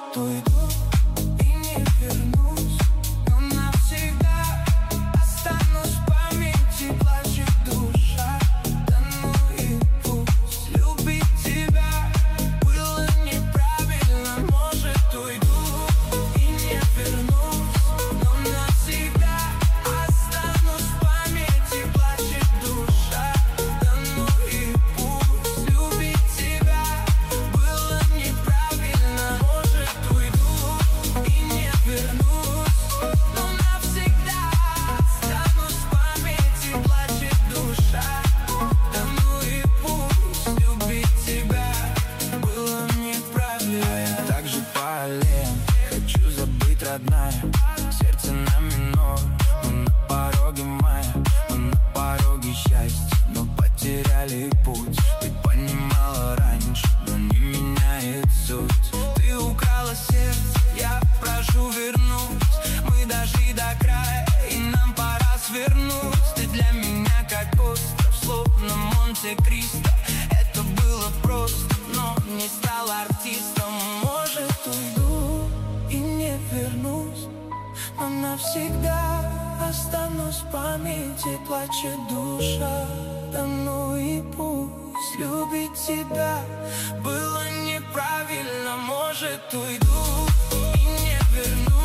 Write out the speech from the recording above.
уйду и не вернусь, но навсегда останусь в памяти, плачет душа. Да ну и пусть. Любить тебя было неправильно. Может, уйду и не вернусь, но навсегда останусь в памяти, плачет душа. Да ну и пусть. Любить тебя было неправильно. Может, уйду и не вернусь, но навсегда останусь в памяти, плачет душа. Да ну и пусть. Любить тебя было неправильно. Я так же по аллеям хочу забыть, родная. Сердце на минор, мы на пороге мая, мы на пороге счастья, но потеряли путь. Ты понимала раньше, но не меняет суть. Ты украла сердце, я прошу вернуть. Мы дошли до края, и нам пора свернуть. Ты для меня как остров, словно Монте-Кристо. Это было просто, но не стал артистом. Может, уйду и не вернусь, но навсегда останусь в памяти, плачет душа. Да ну и пусть. Любить тебя было неправильно. Может, уйду и не вернусь,